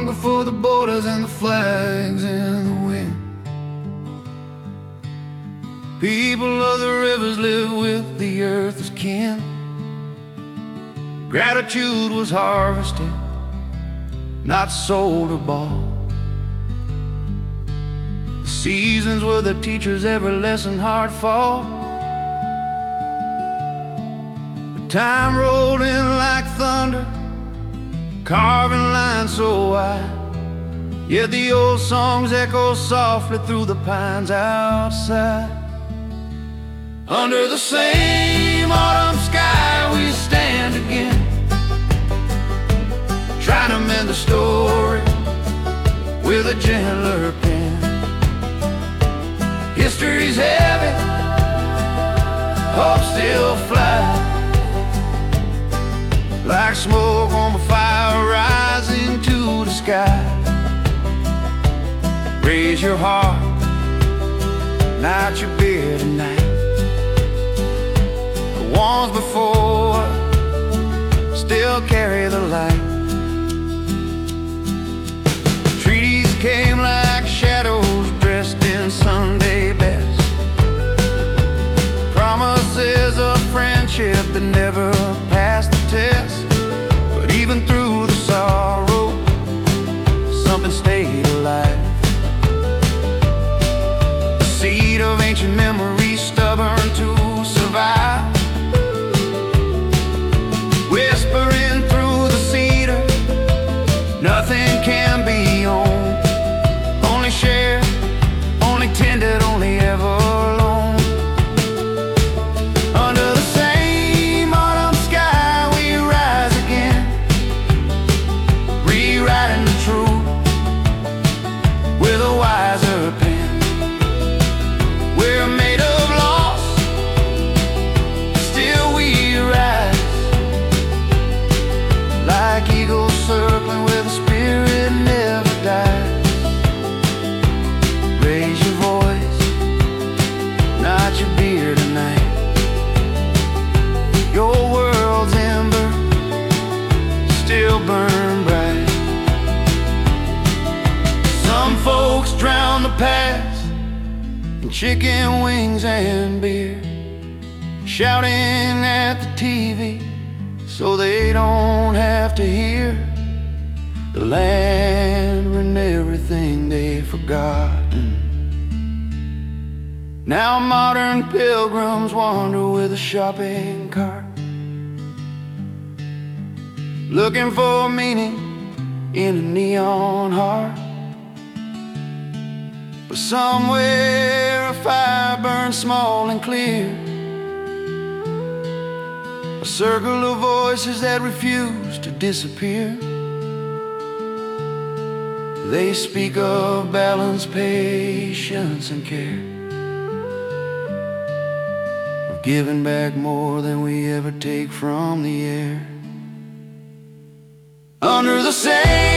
before the borders and the flags in the wind. People of the rivers live with the earth as kin. Gratitude was harvested, not sold or bought. The seasons were the teachers, every lesson hard fought. But time rolled in like thunder, carving lines so wide. Yet the old songs echo softly through the pines outside. Under the same autumn sky we stand again, trying to mend the story with a gentler pen. History's heavy, hope still flies, like smoke on the fire rising to the sky. Raise your heart, not your beer tonight. The ones before still carry the light. Treaties came like shadows dressed in Sunday best, promises of friendship that never passed the test. But even through the sorrow, something stayed alive. The seed of ancient memories, stubborn to survive, whispering through the cedar, nothing can be owned, only shared, only tended, only ever alone. Under the same autumn sky we rise again, rewriting the truth with a wiser pen. We're made of loss, still we rise, like eagles circling where the spirit never dies. Raise your voice, not your beer tonight. Your world's ember still burn bright. Some folks drown the past in chicken wings and beer, shouting at the TV so they don't have to hear the land and everything they've forgotten. Now modern pilgrims wander with a shopping cart, looking for meaning in a neon heart. But somewhere a fire burns small and clear, a circle of voices that refuse to disappear. They speak of balance, patience, and care, of giving back more than we ever take from the air. Under the same